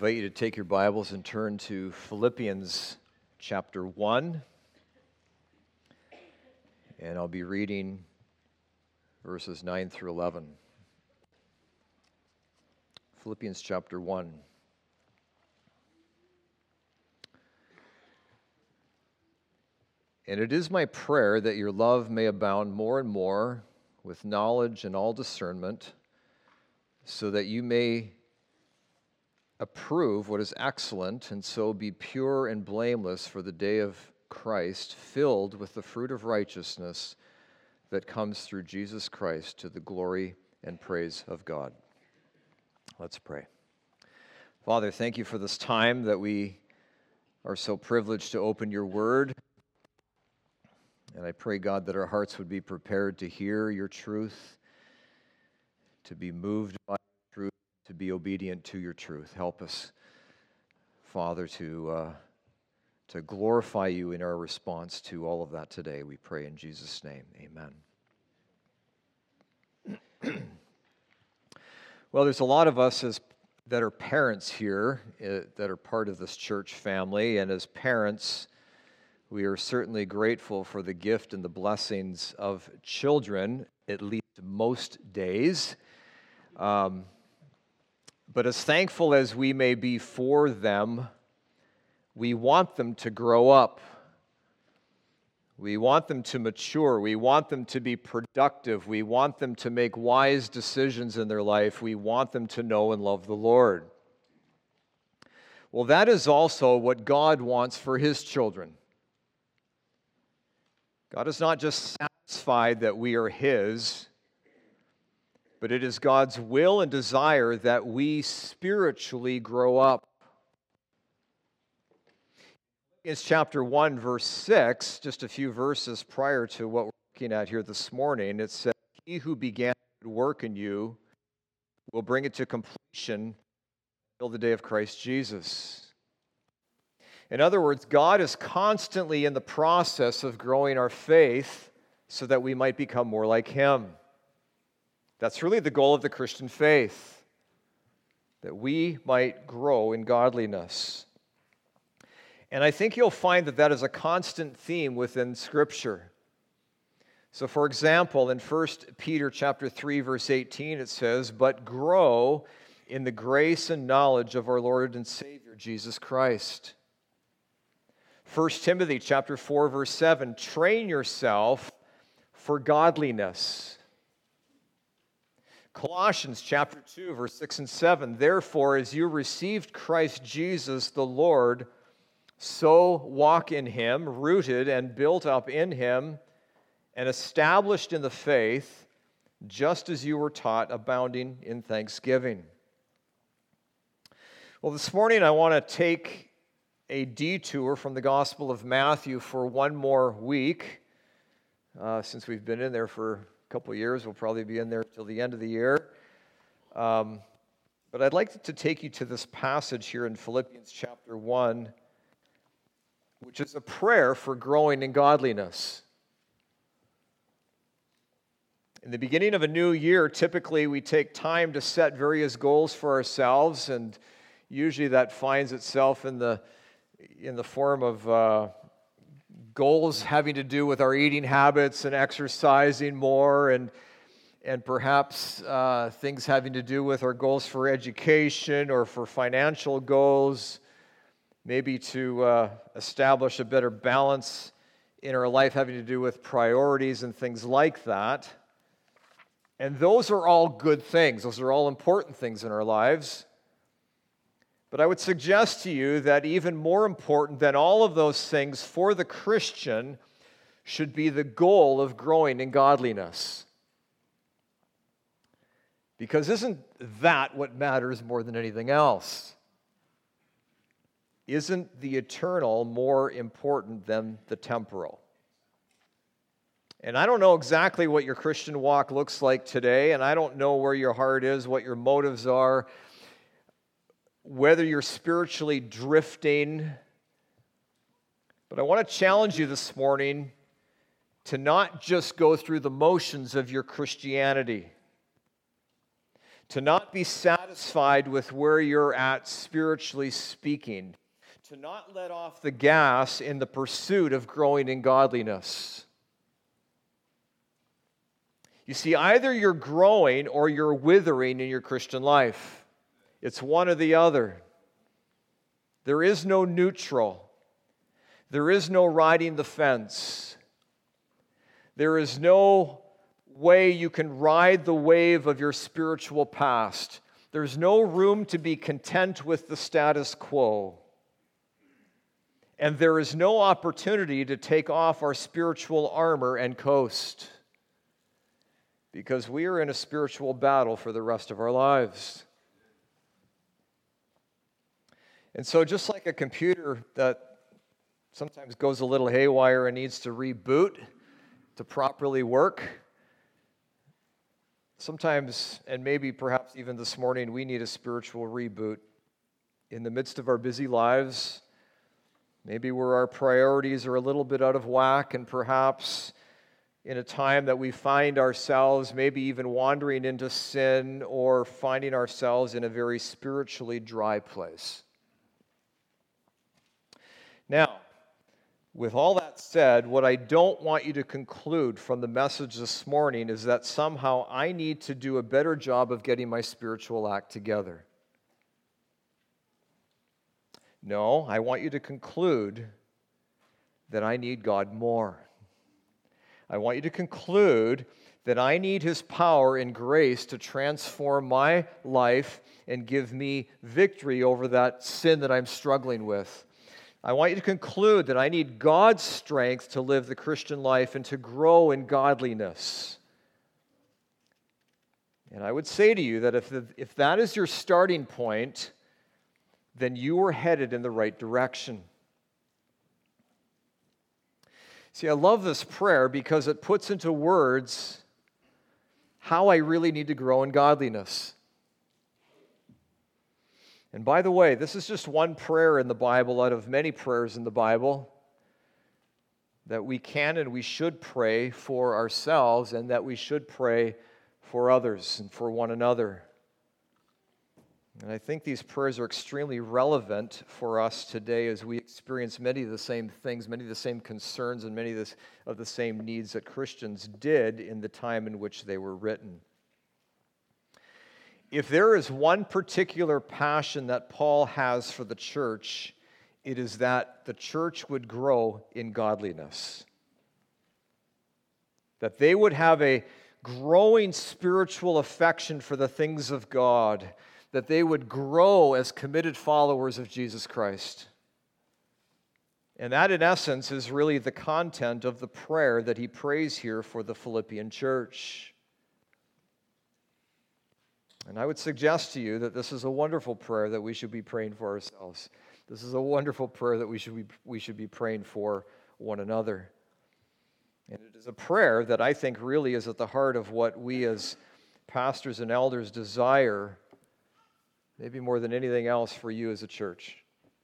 invite you to take your Bibles and turn to Philippians chapter 1. And I'll be reading verses 9 through 11. Philippians chapter 1. And it is my prayer that your love may abound more and more with knowledge and all discernment, so that you may approve what is excellent, and so be pure and blameless for the day of Christ, filled with the fruit of righteousness that comes through Jesus Christ to the glory and praise of God. Let's pray. Father, thank you for this time that we are so privileged to open your word. And I pray, God, that our hearts would be prepared to hear your truth, to be moved by your truth, to be obedient to your truth. Help us, Father, to glorify you in our response to all of that today. We pray in Jesus' name. Amen. Well, there's a lot of us that are parents here that are part of this church family, and as parents, we are certainly grateful for the gift and the blessings of children, at least most days. But as thankful as we may be for them, we want them to grow up. We want them to mature. We want them to be productive. We want them to make wise decisions in their life. We want them to know and love the Lord. Well, that is also what God wants for His children. God is not just satisfied that we are His, but it is God's will and desire that we spiritually grow up. It's chapter 1, verse 6, just a few verses prior to what we're looking at here this morning. It says, "He who began good work in you will bring it to completion until the day of Christ Jesus." In other words, God is constantly in the process of growing our faith so that we might become more like Him. That's really the goal of the Christian faith, that we might grow in godliness. And I think you'll find that that is a constant theme within Scripture. So, for example, in 1 Peter chapter 3, verse 18, it says, "But grow in the grace and knowledge of our Lord and Savior, Jesus Christ." 1 Timothy chapter 4, verse 7, "Train yourself for godliness." Colossians chapter 2, verse 6 and 7, "Therefore, as you received Christ Jesus the Lord, so walk in Him, rooted and built up in Him, and established in the faith, just as you were taught, abounding in thanksgiving." Well, this morning I want to take a detour from the Gospel of Matthew for one more week. Since we've been in there for couple of years. We'll probably be in there till the end of the year. But I'd like to take you to this passage here in Philippians chapter 1, which is a prayer for growing in godliness. In the beginning of a new year, typically we take time to set various goals for ourselves, and usually that finds itself in the form of goals having to do with our eating habits and exercising more, and perhaps things having to do with our goals for education or for financial goals, maybe to establish a better balance in our life having to do with priorities and things like that. And those are all good things. Those are all important things in our lives. But I would suggest to you that even more important than all of those things for the Christian should be the goal of growing in godliness. Because isn't that what matters more than anything else? Isn't the eternal more important than the temporal? And I don't know exactly what your Christian walk looks like today, and I don't know where your heart is, what your motives are, whether you're spiritually drifting. But I want to challenge you this morning to not just go through the motions of your Christianity, to not be satisfied with where you're at spiritually speaking, to not let off the gas in the pursuit of growing in godliness. You see, either you're growing or you're withering in your Christian life. It's one or the other. There is no neutral. There is no riding the fence. There is no way you can ride the wave of your spiritual past. There's no room to be content with the status quo. And there is no opportunity to take off our spiritual armor and coast, because we are in a spiritual battle for the rest of our lives. And so just like a computer that sometimes goes a little haywire and needs to reboot to properly work, sometimes, and maybe perhaps even this morning, we need a spiritual reboot. In the midst of our busy lives, maybe where our priorities are a little bit out of whack, and perhaps in a time that we find ourselves maybe even wandering into sin or finding ourselves in a very spiritually dry place. Now, with all that said, what I don't want you to conclude from the message this morning is that somehow I need to do a better job of getting my spiritual act together. No, I want you to conclude that I need God more. I want you to conclude that I need His power and grace to transform my life and give me victory over that sin that I'm struggling with. I want you to conclude that I need God's strength to live the Christian life and to grow in godliness. And I would say to you that if that is your starting point, then you are headed in the right direction. See, I love this prayer because it puts into words how I really need to grow in godliness. And by the way, this is just one prayer in the Bible out of many prayers in the Bible that we can and we should pray for ourselves and that we should pray for others and for one another. And I think these prayers are extremely relevant for us today as we experience many of the same things, many of the same concerns, and many of the same needs that Christians did in the time in which they were written. If there is one particular passion that Paul has for the church, it is that the church would grow in godliness. That they would have a growing spiritual affection for the things of God. That they would grow as committed followers of Jesus Christ. And that, in essence, is really the content of the prayer that he prays here for the Philippian church. And I would suggest to you that this is a wonderful prayer that we should be praying for ourselves. This is a wonderful prayer that we should be praying for one another. And it is a prayer that I think really is at the heart of what we as pastors and elders desire, maybe more than anything else, for you as a church.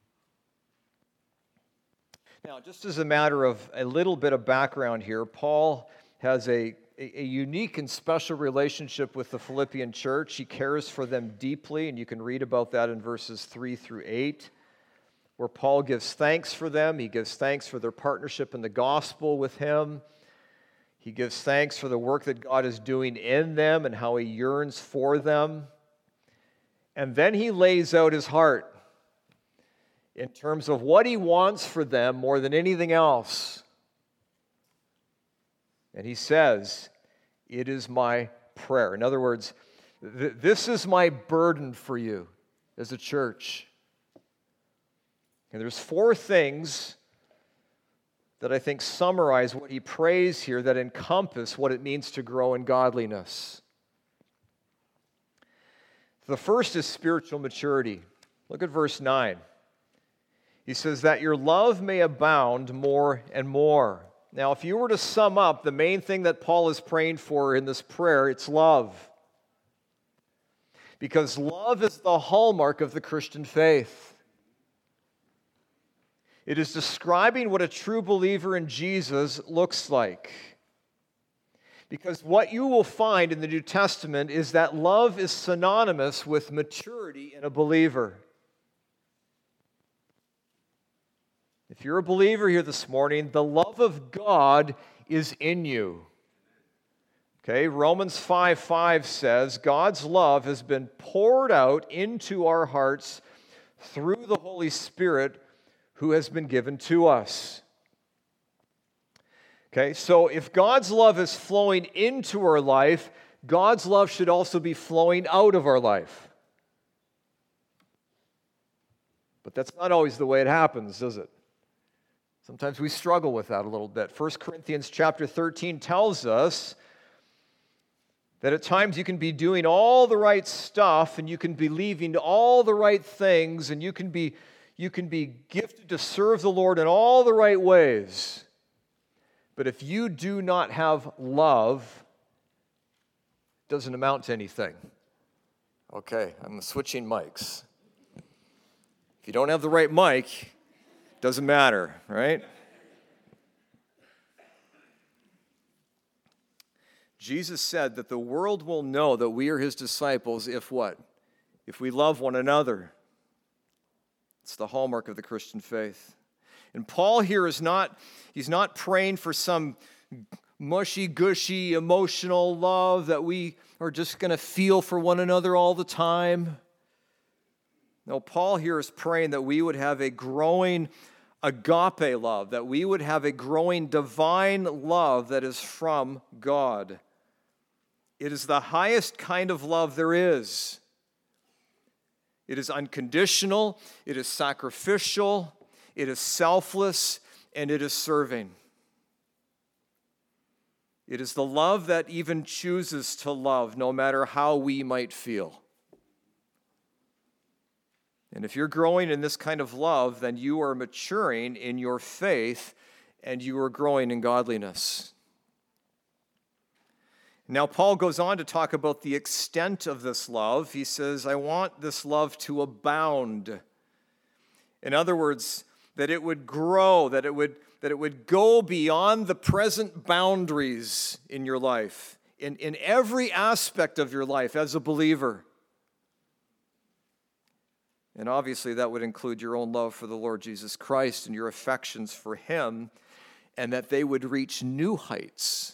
Now, just as a matter of a little bit of background here, Paul has a unique and special relationship with the Philippian church. He cares for them deeply, and you can read about that in verses 3 through 8, where Paul gives thanks for them. He gives thanks for their partnership in the gospel with him. He gives thanks for the work that God is doing in them and how he yearns for them. And then he lays out his heart in terms of what he wants for them more than anything else. And he says, "It is my prayer." In other words, this is my burden for you as a church. And there's 4 things that I think summarize what he prays here that encompass what it means to grow in godliness. The first is spiritual maturity. Look at verse 9. He says that your love may abound more and more. Now, if you were to sum up the main thing that Paul is praying for in this prayer, it's love. Because love is the hallmark of the Christian faith. It is describing what a true believer in Jesus looks like. Because what you will find in the New Testament is that love is synonymous with maturity in a believer. If you're a believer here this morning, the love of God is in you. Okay, Romans 5:5 says, God's love has been poured out into our hearts through the Holy Spirit who has been given to us. Okay, so if God's love is flowing into our life, God's love should also be flowing out of our life. But that's not always the way it happens, is it? Sometimes we struggle with that a little bit. 1 Corinthians chapter 13 tells us that at times you can be doing all the right stuff and you can be believing all the right things and you can be gifted to serve the Lord in all the right ways. But if you do not have love, it doesn't amount to anything. Okay, I'm switching mics. If you don't have the right mic, it doesn't matter, right? Jesus said that the world will know that we are his disciples if what? If we love one another. It's the hallmark of the Christian faith. And Paul here he's not praying for some mushy-gushy emotional love that we are just going to feel for one another all the time. No, Paul here is praying that we would have a growing agape love, that we would have a growing divine love that is from God. It is the highest kind of love there is. It is unconditional, it is sacrificial, it is selfless, and it is serving. It is the love that even chooses to love no matter how we might feel. And if you're growing in this kind of love, then you are maturing in your faith and you are growing in godliness. Now, Paul goes on to talk about the extent of this love. He says, I want this love to abound. In other words, that it would grow, that it would go beyond the present boundaries in your life, in every aspect of your life as a believer. And obviously that would include your own love for the Lord Jesus Christ and your affections for him, and that they would reach new heights.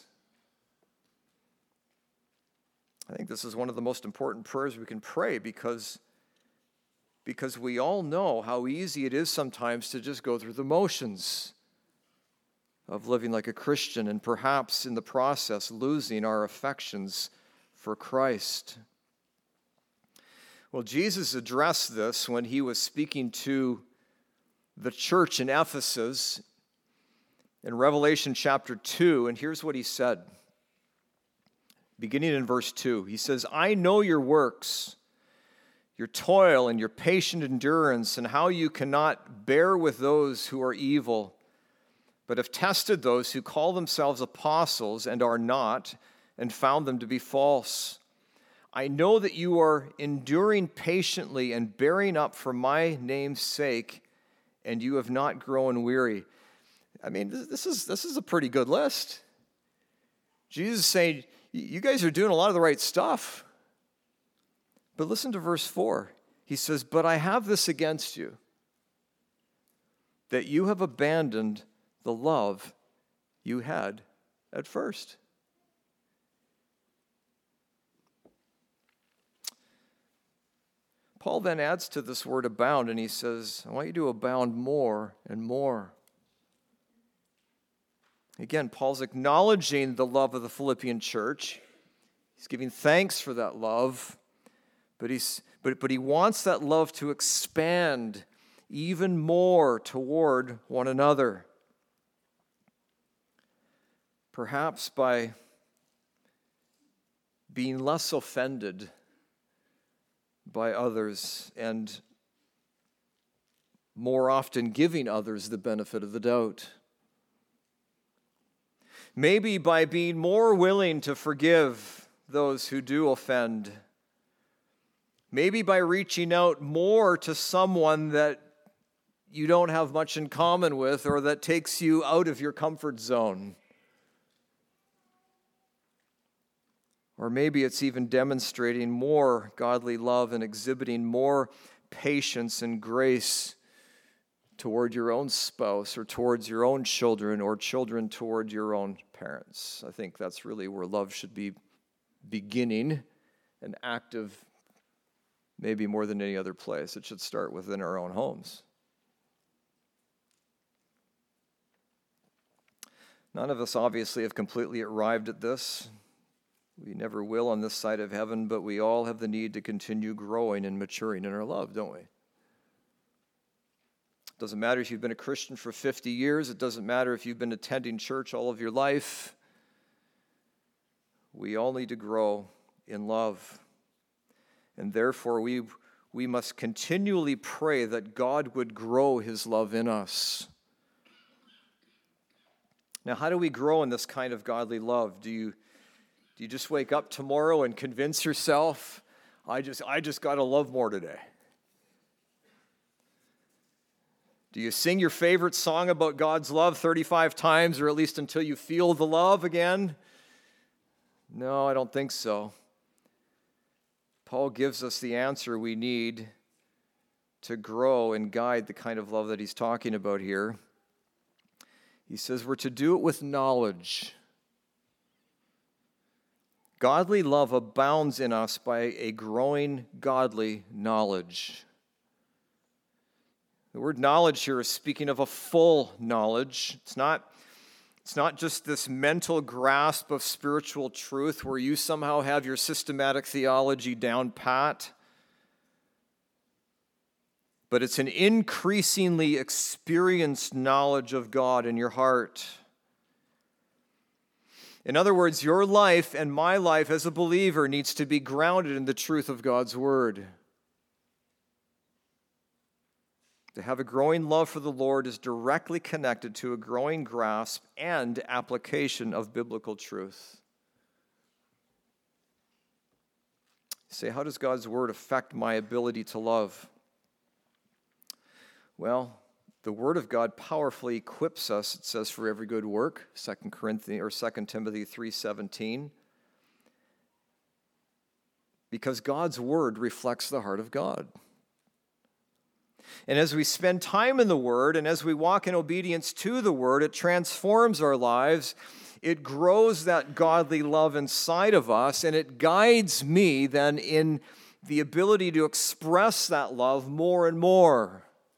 I think this is one of the most important prayers we can pray because we all know how easy it is sometimes to just go through the motions of living like a Christian and perhaps in the process losing our affections for Christ. Well, Jesus addressed this when he was speaking to the church in Ephesus in Revelation chapter 2, and here's what he said. Beginning in verse 2, he says, I know your works, your toil and your patient endurance, and how you cannot bear with those who are evil, but have tested those who call themselves apostles and are not, and found them to be false. I know that you are enduring patiently and bearing up for my name's sake, and you have not grown weary. I mean, this is a pretty good list. Jesus is saying, you guys are doing a lot of the right stuff. But listen to verse 4. He says, but I have this against you, that you have abandoned the love you had at first. Paul then adds to this word abound, and he says, I want you to abound more and more. Again, Paul's acknowledging the love of the Philippian church. He's giving thanks for that love, but he wants that love to expand even more toward one another. Perhaps by being less offended by others and more often giving others the benefit of the doubt. Maybe by being more willing to forgive those who do offend. Maybe by reaching out more to someone that you don't have much in common with or that takes you out of your comfort zone. Or maybe it's even demonstrating more godly love and exhibiting more patience and grace toward your own spouse or towards your own children or children toward your own parents. I think that's really where love should be beginning and active, maybe more than any other place. It should start within our own homes. None of us obviously have completely arrived at this. We never will on this side of heaven, but we all have the need to continue growing and maturing in our love, don't we? It doesn't matter if you've been a Christian for 50 years. It doesn't matter if you've been attending church all of your life. We all need to grow in love. And therefore, we must continually pray that God would grow his love in us. Now, how do we grow in this kind of godly love? Do you just wake up tomorrow and convince yourself, I just got to love more today? Do you sing your favorite song about God's love 35 times, or at least until you feel the love again? No, I don't think so. Paul gives us the answer we need to grow and guide the kind of love that he's talking about here. He says we're to do it with knowledge. Godly love abounds in us by a growing godly knowledge. The word knowledge here is speaking of a full knowledge. It's not just this mental grasp of spiritual truth where you somehow have your systematic theology down pat. But it's an increasingly experienced knowledge of God in your heart. In other words, your life and my life as a believer needs to be grounded in the truth of God's Word. To have a growing love for the Lord is directly connected to a growing grasp and application of biblical truth. You say, how does God's Word affect my ability to love? Well, the Word of God powerfully equips us, it says, for every good work, 2 Timothy 3:17, because God's Word reflects the heart of God. And as we spend time in the Word and as we walk in obedience to the Word, it transforms our lives. It grows that godly love inside of us, and it guides me then in the ability to express that love more and more.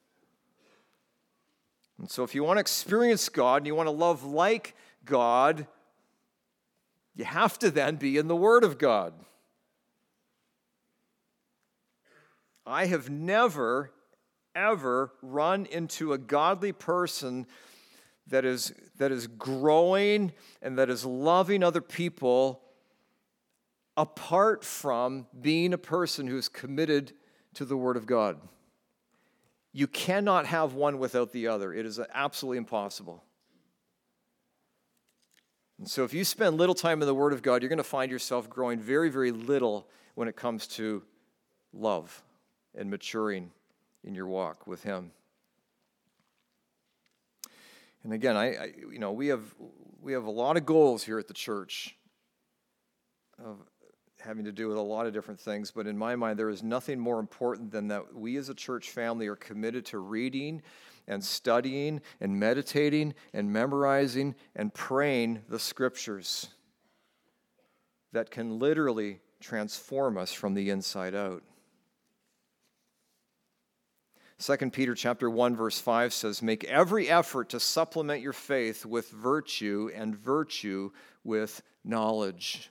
And so if you want to experience God and you want to love like God, you have to then be in the Word of God. I have never, ever run into a godly person that is growing and that is loving other people apart from being a person who is committed to the Word of God. You cannot have one without the other. It is absolutely impossible. And so if you spend little time in the Word of God, you're going to find yourself growing very, very little when it comes to love and maturing in your walk with Him. And again, we have a lot of goals here at the church of having to do with a lot of different things, but in my mind, there is nothing more important than that we as a church family are committed to reading and studying and meditating and memorizing and praying the Scriptures that can literally transform us from the inside out. 2 Peter chapter 1, verse 5 says, "Make every effort to supplement your faith with virtue, and virtue with knowledge."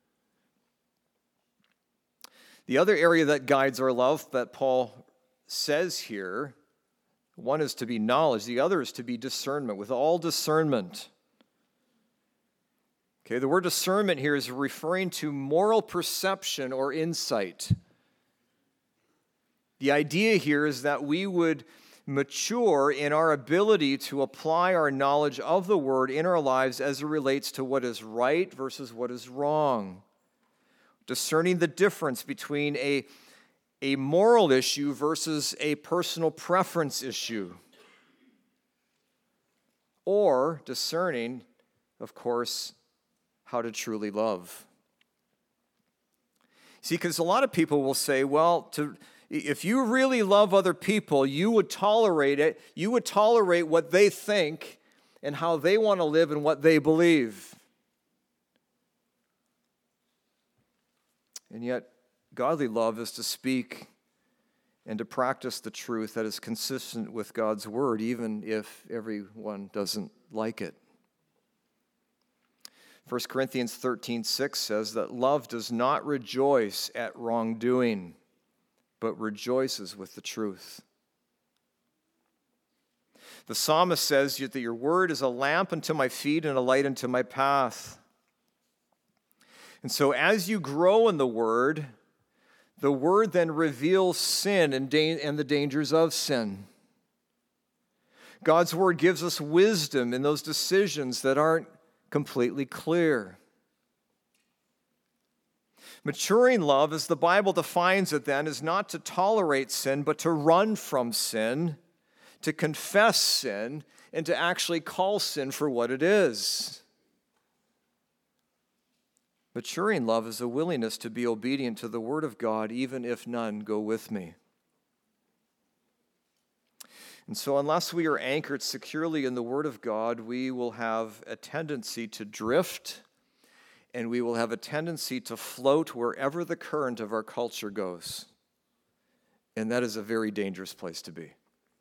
The other area that guides our love that Paul says here, one is to be knowledge, the other is to be discernment, with all discernment. Okay, the word discernment here is referring to moral perception or insight. The idea here is that we would mature in our ability to apply our knowledge of the Word in our lives as it relates to what is right versus what is wrong. Discerning the difference between a moral issue versus a personal preference issue. Or discerning, of course, how to truly love. See, because a lot of people will say, well, if you really love other people, you would tolerate it. You would tolerate what they think and how they want to live and what they believe. And yet, godly love is to speak and to practice the truth that is consistent with God's word, even if everyone doesn't like it. 1 Corinthians 13:6 says that love does not rejoice at wrongdoing, but rejoices with the truth. The psalmist says that your word is a lamp unto my feet and a light unto my path. And so as you grow in the word then reveals sin and the dangers of sin. God's word gives us wisdom in those decisions that aren't completely clear. Maturing love, as the Bible defines it then, is not to tolerate sin, but to run from sin, to confess sin, and to actually call sin for what it is. Maturing love is a willingness to be obedient to the Word of God, even if none go with me. And so unless we are anchored securely in the Word of God, we will have a tendency to drift, and we will have a tendency to float wherever the current of our culture goes. And that is a very dangerous place to be.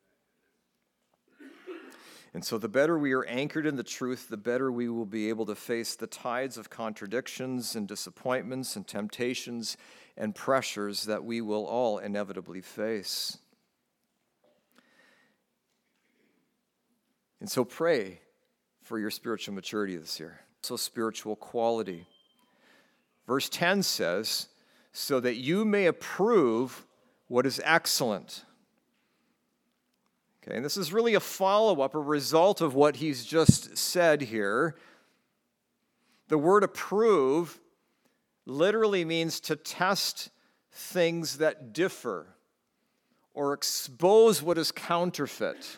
And so the better we are anchored in the truth, the better we will be able to face the tides of contradictions and disappointments and temptations and pressures that we will all inevitably face. And so pray for your spiritual maturity this year. So spiritual quality. Verse 10 says, so that you may approve what is excellent. Okay, and this is really a follow-up, a result of what he's just said here. The word approve literally means to test things that differ or expose what is counterfeit.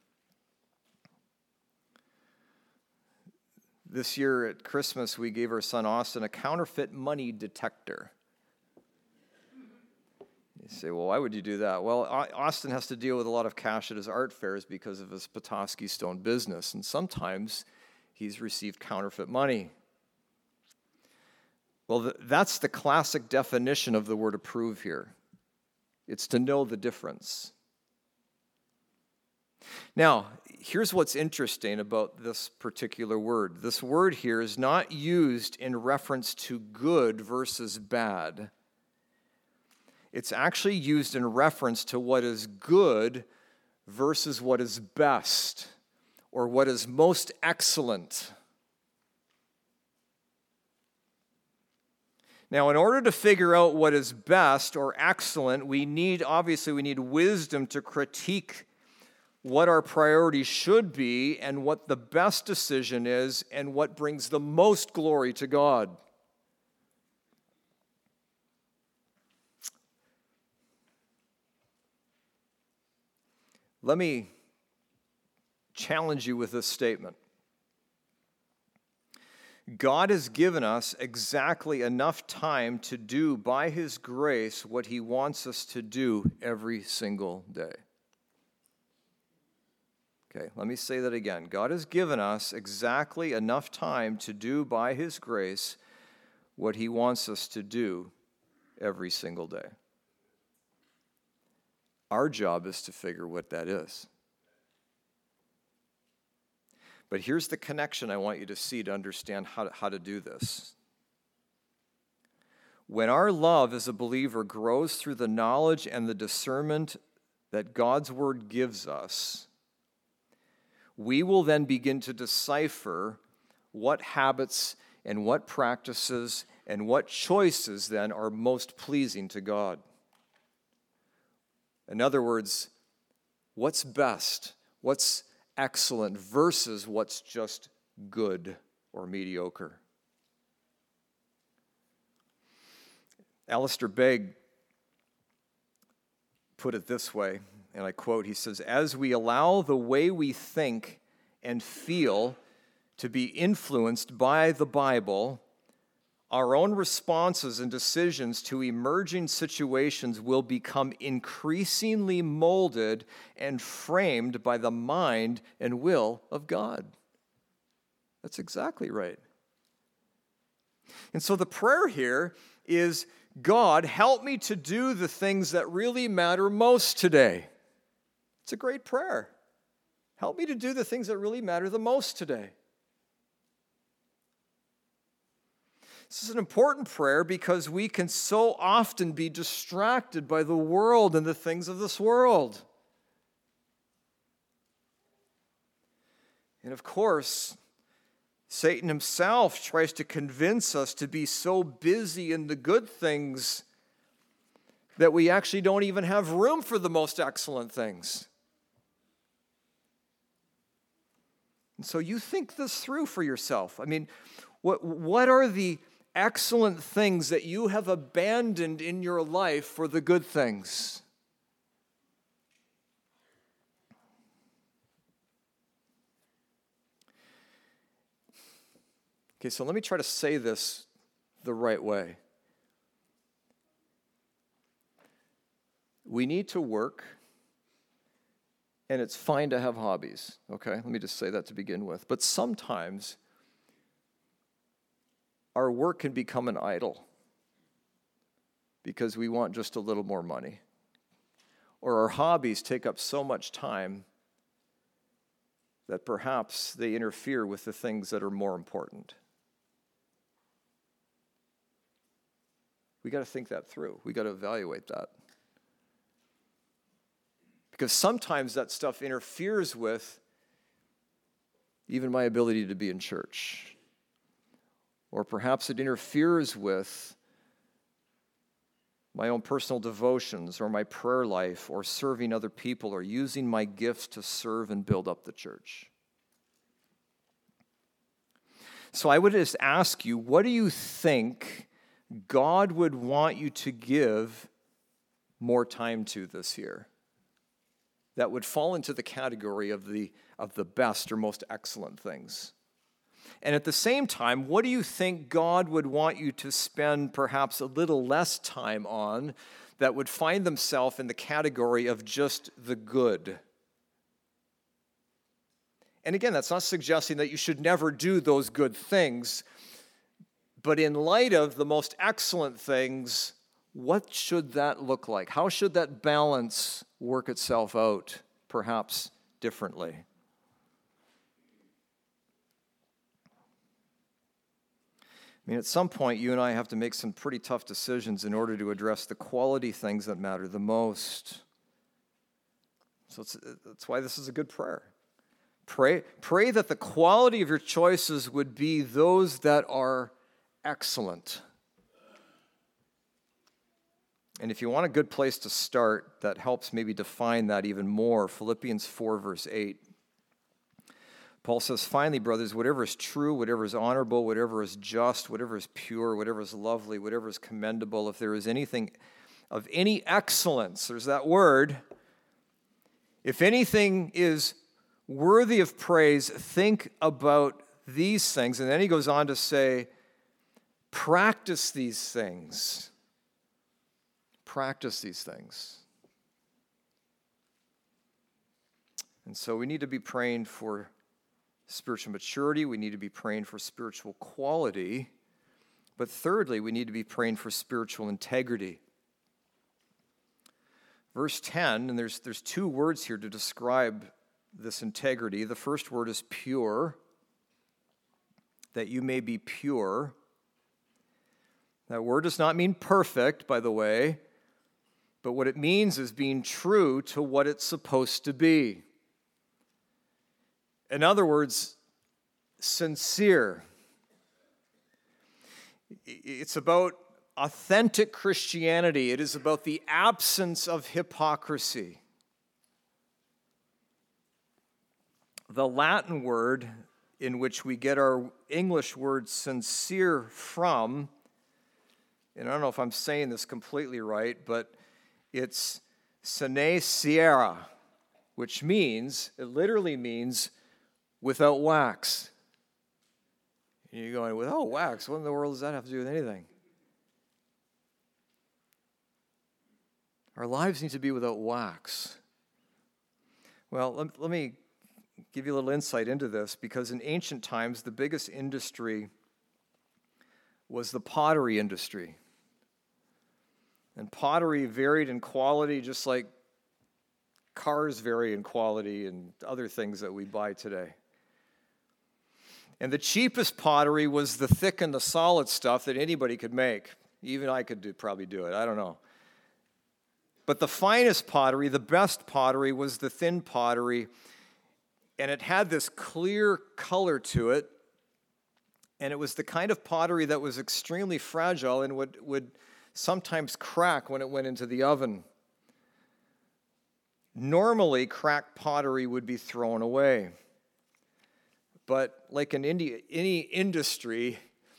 This year at Christmas, we gave our son Austin a counterfeit money detector. You say, well, why would you do that? Well, Austin has to deal with a lot of cash at his art fairs because of his Petoskey Stone business, and sometimes he's received counterfeit money. Well, that's the classic definition of the word approve here. It's to know the difference. Now, here's what's interesting about this particular word. This word here is not used in reference to good versus bad. It's actually used in reference to what is good versus what is best, or what is most excellent. Now, in order to figure out what is best or excellent, we need wisdom to critique what our priorities should be and what the best decision is and what brings the most glory to God. Let me challenge you with this statement. God has given us exactly enough time to do by His grace what He wants us to do every single day. Okay, let me say that again. God has given us exactly enough time to do by His grace what He wants us to do every single day. Our job is to figure what that is. But here's the connection I want you to see to understand how to do this. When our love as a believer grows through the knowledge and the discernment that God's Word gives us, we will then begin to decipher what habits and what practices and what choices then are most pleasing to God. In other words, what's best, what's excellent versus what's just good or mediocre. Alistair Begg put it this way, and I quote, he says, "As we allow the way we think and feel to be influenced by the Bible, our own responses and decisions to emerging situations will become increasingly molded and framed by the mind and will of God. That's exactly right. And so the prayer here is, God, help me to do the things that really matter most today. It's a great prayer. Help me to do the things that really matter the most today. This is an important prayer because we can so often be distracted by the world and the things of this world. And of course, Satan himself tries to convince us to be so busy in the good things that we actually don't even have room for the most excellent things. And so you think this through for yourself. I mean, what are the excellent things that you have abandoned in your life for the good things? Okay, so let me try to say this the right way. We need to work, and it's fine to have hobbies, okay? Let me just say that to begin with. But sometimes our work can become an idol because we want just a little more money. Or our hobbies take up so much time that perhaps they interfere with the things that are more important. We got to think that through. We got to evaluate that. Because sometimes that stuff interferes with even my ability to be in church. Or perhaps it interferes with my own personal devotions or my prayer life or serving other people or using my gifts to serve and build up the church. So I would just ask you, what do you think God would want you to give more time to this year? That would fall into the category of the best or most excellent things. And at the same time, what do you think God would want you to spend perhaps a little less time on that would find themselves in the category of just the good? And again, that's not suggesting that you should never do those good things, but in light of the most excellent things, what should that look like? How should that balance work itself out, perhaps differently? I mean, at some point, you and I have to make some pretty tough decisions in order to address the quality things that matter the most. So that's why this is a good prayer. Pray that the quality of your choices would be those that are excellent. And if you want a good place to start that helps maybe define that even more, Philippians 4, verse 8. Paul says, finally, brothers, whatever is true, whatever is honorable, whatever is just, whatever is pure, whatever is lovely, whatever is commendable, if there is anything of any excellence, there's that word, if anything is worthy of praise, think about these things. And then he goes on to say, practice these things. Practice these things. And so we need to be praying for spiritual maturity. We need to be praying for spiritual quality. But thirdly, we need to be praying for spiritual integrity. Verse 10, and there's two words here to describe this integrity. The first word is pure, that you may be pure. That word does not mean perfect, by the way, but what it means is being true to what it's supposed to be. In other words, sincere. It's about authentic Christianity. It is about the absence of hypocrisy. The Latin word in which we get our English word sincere from, and I don't know if I'm saying this completely right, but it's sine cera, which means, it literally means without wax. And you're going, without wax, what in the world does that have to do with anything? Our lives need to be without wax. Well, let me give you a little insight into this, because in ancient times, the biggest industry was the pottery industry. And pottery varied in quality just like cars vary in quality and other things that we buy today. And the cheapest pottery was the thick and the solid stuff that anybody could make. Even I could probably do it, I don't know. But the finest pottery, the best pottery, was the thin pottery, and it had this clear color to it, and it was the kind of pottery that was extremely fragile and would sometimes crack when it went into the oven. Normally, cracked pottery would be thrown away. But like in any industry,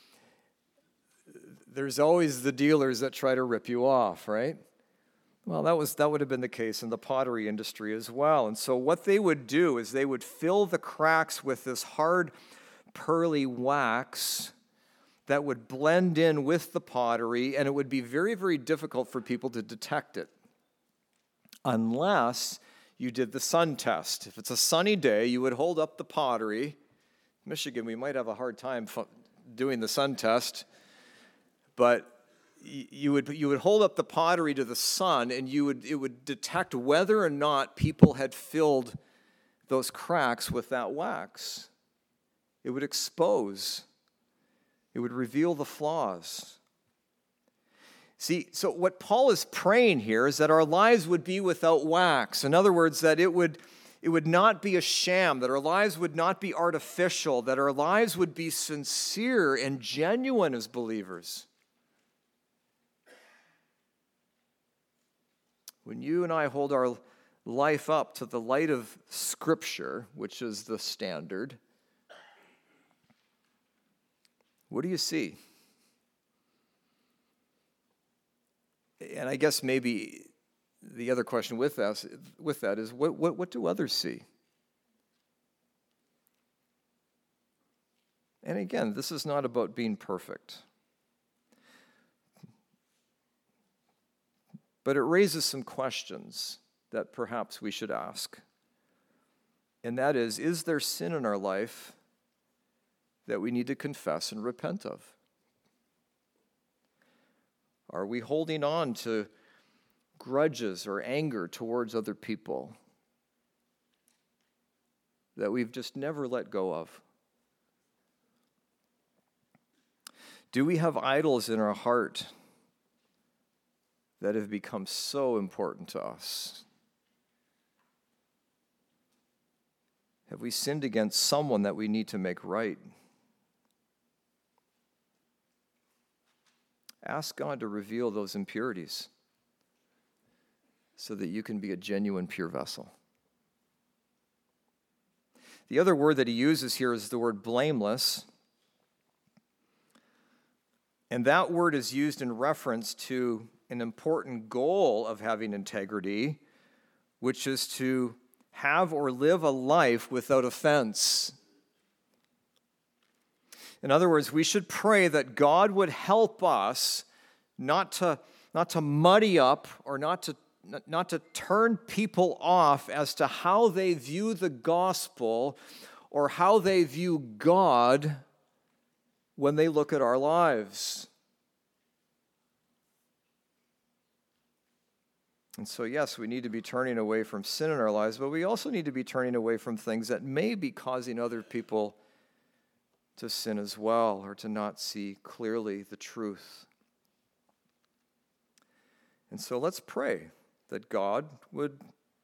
there's always the dealers that try to rip you off, right? Well, that would have been the case in the pottery industry as well. And so what they would do is they would fill the cracks with this hard, pearly wax that would blend in with the pottery, and it would be very, very difficult for people to detect it unless you did the sun test. If it's a sunny day, you would hold up the pottery. Michigan, we might have a hard time doing the sun test, but you would hold up the pottery to the sun, and it would detect whether or not people had filled those cracks with that wax. It would expose. It would reveal the flaws. See, so what Paul is praying here is that our lives would be without wax. In other words, that it would not be a sham, that our lives would not be artificial, that our lives would be sincere and genuine as believers. When you and I hold our life up to the light of Scripture, which is the standard, what do you see? And I guess maybe the other question with that is, what do others see? And again, this is not about being perfect. But it raises some questions that perhaps we should ask. And that is there sin in our life that we need to confess and repent of? Are we holding on to grudges or anger towards other people that we've just never let go of? Do we have idols in our heart that have become so important to us? Have we sinned against someone that we need to make right? Ask God to reveal those impurities so that you can be a genuine, pure vessel. The other word that he uses here is the word blameless. And that word is used in reference to an important goal of having integrity, which is to have or live a life without offense. In other words, we should pray that God would help us not to muddy up or not to turn people off as to how they view the gospel or how they view God when they look at our lives. And so, yes, we need to be turning away from sin in our lives, but we also need to be turning away from things that may be causing other people to sin as well, or to not see clearly the truth. And so let's pray that God would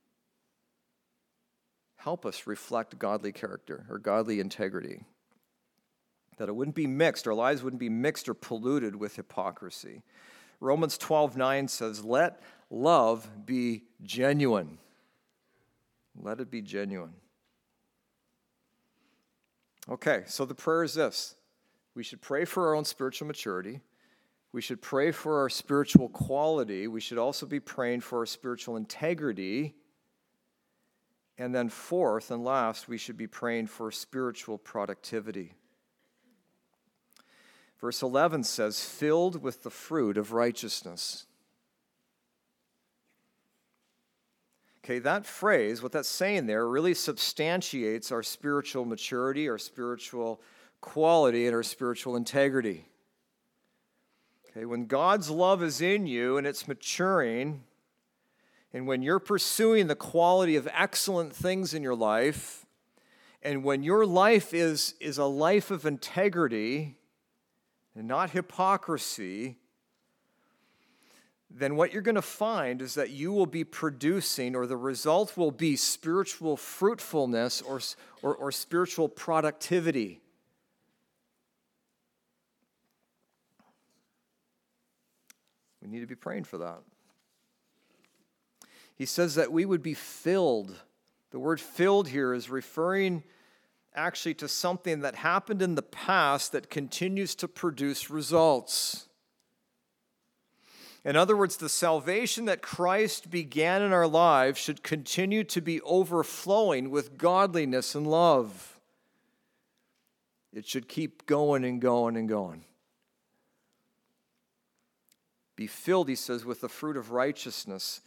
help us reflect godly character or godly integrity, that it wouldn't be mixed, our lives wouldn't be mixed or polluted with hypocrisy. Romans 12:9 says, let love be genuine. Let it be genuine. Okay, so the prayer is this. We should pray for our own spiritual maturity. We should pray for our spiritual quality. We should also be praying for our spiritual integrity. And then fourth and last, we should be praying for spiritual productivity. Verse 11 says, filled with the fruit of righteousness. Okay, that phrase, what that's saying there, really substantiates our spiritual maturity, our spiritual quality, and our spiritual integrity. Okay, when God's love is in you and it's maturing, and when you're pursuing the quality of excellent things in your life, and when your life is a life of integrity and not hypocrisy, then what you're going to find is that you will be producing, or the result will be spiritual fruitfulness or spiritual productivity. We need to be praying for that. He says that we would be filled. The word filled here is referring actually to something that happened in the past that continues to produce results. In other words, the salvation that Christ began in our lives should continue to be overflowing with godliness and love. It should keep going and going and going. Be filled, he says, with the fruit of righteousness.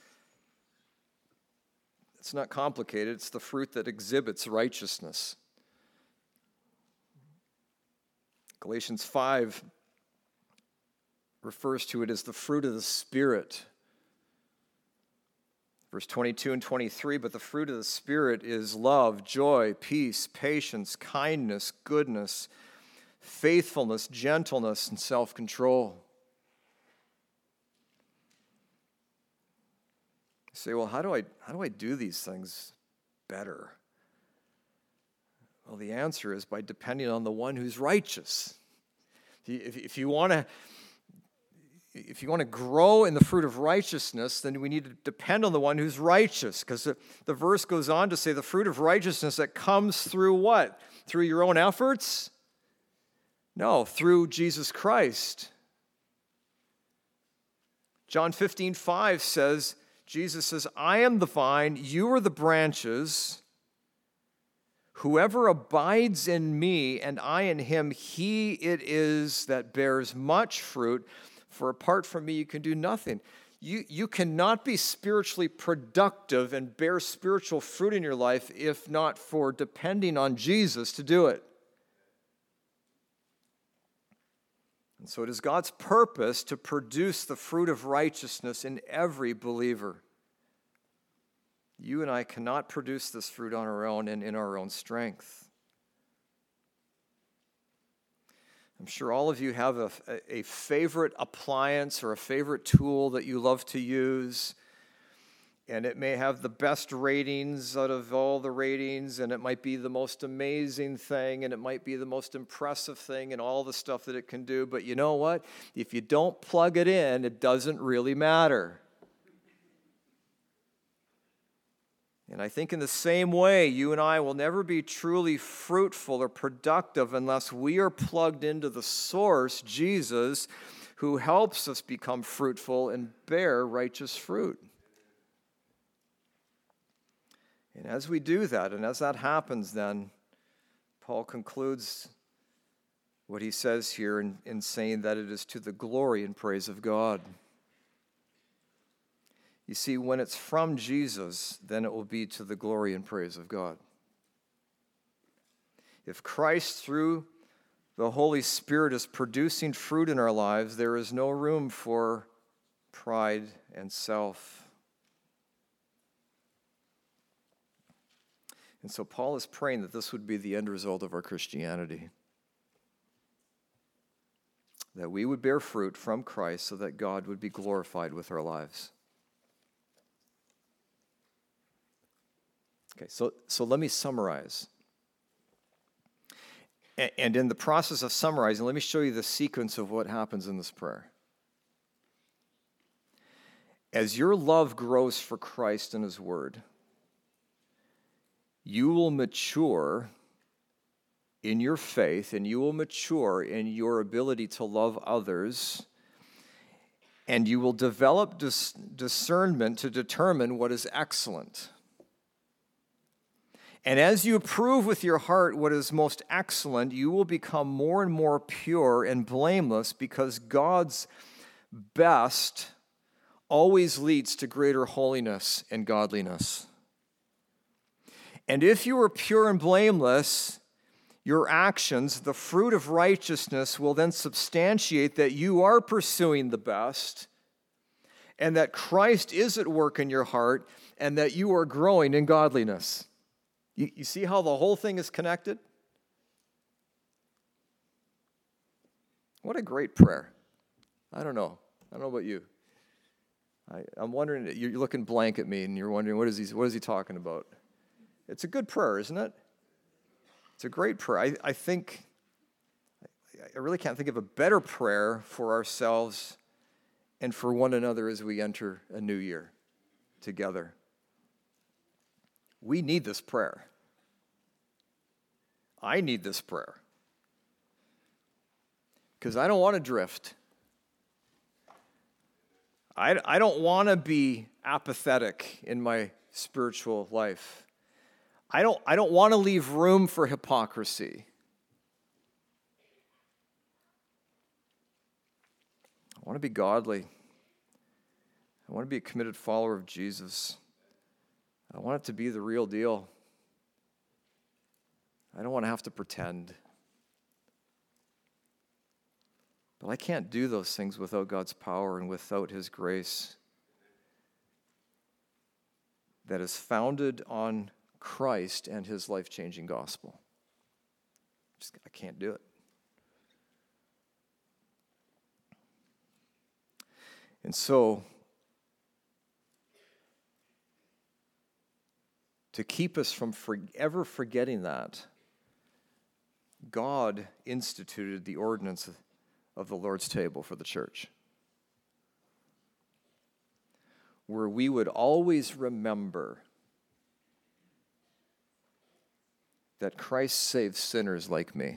It's not complicated. It's the fruit that exhibits righteousness. Galatians 5 refers to it as the fruit of the Spirit. Verse 22 and 23, but the fruit of the Spirit is love, joy, peace, patience, kindness, goodness, faithfulness, gentleness, and self-control. You say, well, how do I do these things better? Well, the answer is by depending on the one who's righteous. If you want to grow in the fruit of righteousness, then we need to depend on the one who's righteous, because the verse goes on to say the fruit of righteousness that comes through what? Through your own efforts? No, through Jesus Christ. John 15:5 says, Jesus says, I am the vine, you are the branches. Whoever abides in me and I in him, he it is that bears much fruit. For apart from me, you can do nothing. You cannot be spiritually productive and bear spiritual fruit in your life if not for depending on Jesus to do it. And so it is God's purpose to produce the fruit of righteousness in every believer. You and I cannot produce this fruit on our own and in our own strength. I'm sure all of you have a favorite appliance or a favorite tool that you love to use, and it may have the best ratings out of all the ratings, and it might be the most amazing thing, and it might be the most impressive thing, and all the stuff that it can do. But you know what? If you don't plug it in, it doesn't really matter. And I think in the same way, you and I will never be truly fruitful or productive unless we are plugged into the source, Jesus, who helps us become fruitful and bear righteous fruit. And as we do that, and as that happens, then Paul concludes what he says here in saying that it is to the glory and praise of God. You see, when it's from Jesus, then it will be to the glory and praise of God. If Christ, through the Holy Spirit, is producing fruit in our lives, there is no room for pride and self. And so Paul is praying that this would be the end result of our Christianity. That we would bear fruit from Christ so that God would be glorified with our lives. Okay, so let me summarize. And in the process of summarizing, let me show you the sequence of what happens in this prayer. As your love grows for Christ and His Word, you will mature in your faith, and you will mature in your ability to love others, and you will develop discernment to determine what is excellent. And as you approve with your heart what is most excellent, you will become more and more pure and blameless, because God's best always leads to greater holiness and godliness. And if you are pure and blameless, your actions, the fruit of righteousness, will then substantiate that you are pursuing the best, and that Christ is at work in your heart, and that you are growing in godliness. You see how the whole thing is connected? What a great prayer. I don't know about you. I'm wondering, you're looking blank at me and you're wondering, what is he talking about? It's a good prayer, isn't it? It's a great prayer. I really can't think of a better prayer for ourselves and for one another as we enter a new year together. We need this prayer. I need this prayer. Because I don't want to drift. I don't want to be apathetic in my spiritual life. I don't want to leave room for hypocrisy. I want to be godly. I want to be a committed follower of Jesus. I want it to be the real deal. I don't want to have to pretend. But I can't do those things without God's power and without His grace that is founded on Christ and His life-changing gospel. I can't do it. And so, to keep us from ever forgetting that, God instituted the ordinance of the Lord's table for the church, where we would always remember that Christ saved sinners like me.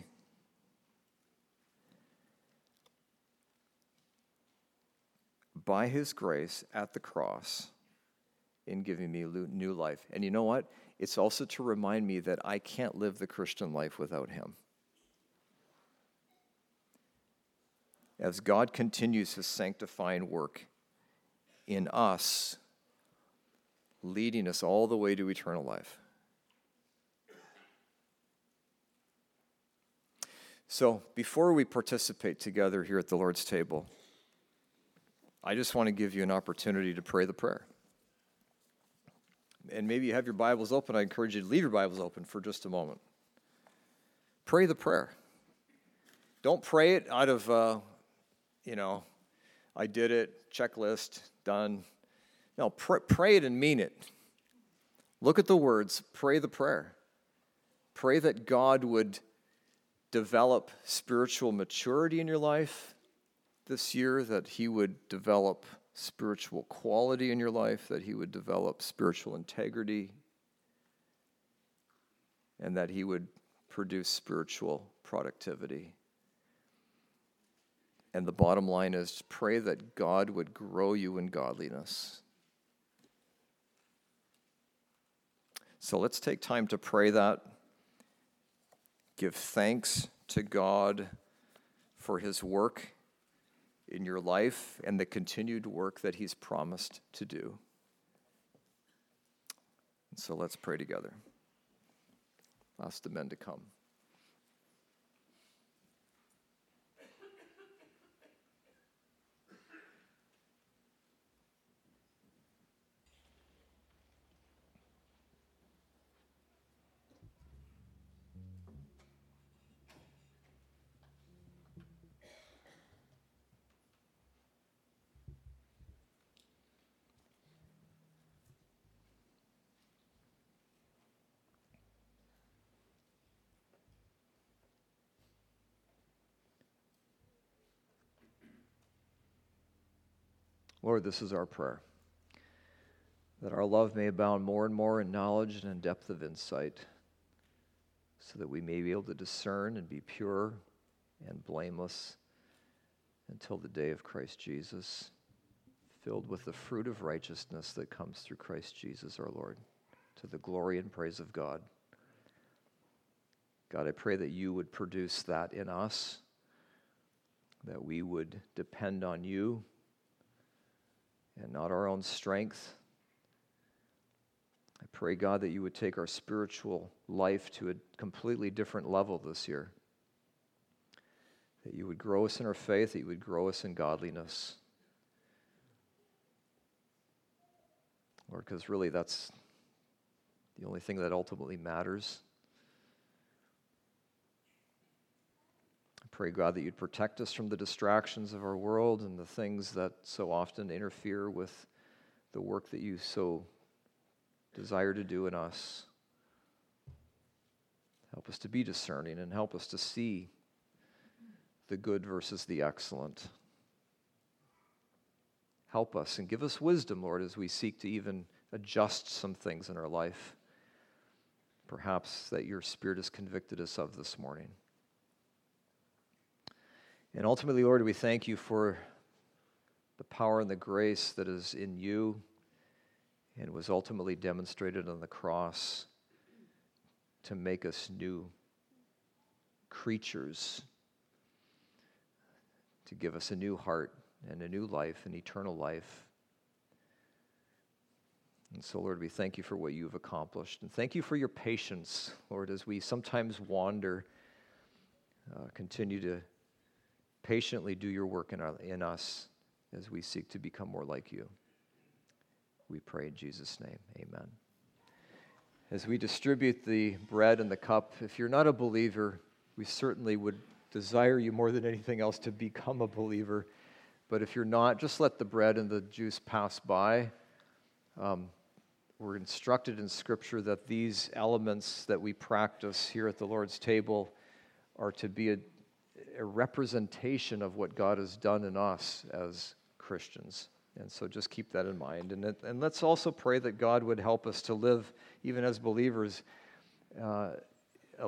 By His grace at the cross in giving me new life. And you know what? It's also to remind me that I can't live the Christian life without Him. As God continues His sanctifying work in us, leading us all the way to eternal life. So, before we participate together here at the Lord's table, I just want to give you an opportunity to pray the prayer. And maybe you have your Bibles open. I encourage you to leave your Bibles open for just a moment. Pray the prayer. Don't pray it out of, I did it, checklist, done. No, pray it and mean it. Look at the words, pray the prayer. Pray that God would develop spiritual maturity in your life this year, that He would develop spiritual quality in your life, that He would develop spiritual integrity, and that He would produce spiritual productivity. And the bottom line is, pray that God would grow you in godliness. So let's take time to pray that. Give thanks to God for His work in your life and the continued work that He's promised to do. And so let's pray together. Ask the men to come. Lord, this is our prayer, that our love may abound more and more in knowledge and in depth of insight, so that we may be able to discern and be pure and blameless until the day of Christ Jesus, filled with the fruit of righteousness that comes through Christ Jesus our Lord, to the glory and praise of God. God, I pray that you would produce that in us, that we would depend on you and not our own strength. I pray, God, that you would take our spiritual life to a completely different level this year, that you would grow us in our faith, that you would grow us in godliness. Lord, because really that's the only thing that ultimately matters. I pray, God, that you'd protect us from the distractions of our world and the things that so often interfere with the work that you so desire to do in us. Help us to be discerning and help us to see the good versus the excellent. Help us and give us wisdom, Lord, as we seek to even adjust some things in our life, perhaps that your Spirit has convicted us of this morning. And ultimately, Lord, we thank you for the power and the grace that is in you and was ultimately demonstrated on the cross to make us new creatures, to give us a new heart and a new life, an eternal life. And so, Lord, we thank you for what you've accomplished. And thank you for your patience, Lord, as we sometimes wander. Continue to patiently do your work in us as we seek to become more like you. We pray in Jesus' name, amen. As we distribute the bread and the cup, if you're not a believer, we certainly would desire you more than anything else to become a believer. But if you're not, just let the bread and the juice pass by. We're instructed in Scripture that these elements that we practice here at the Lord's table are to be a representation of what God has done in us as Christians. And so just keep that in mind. And let's also pray that God would help us to live, even as believers,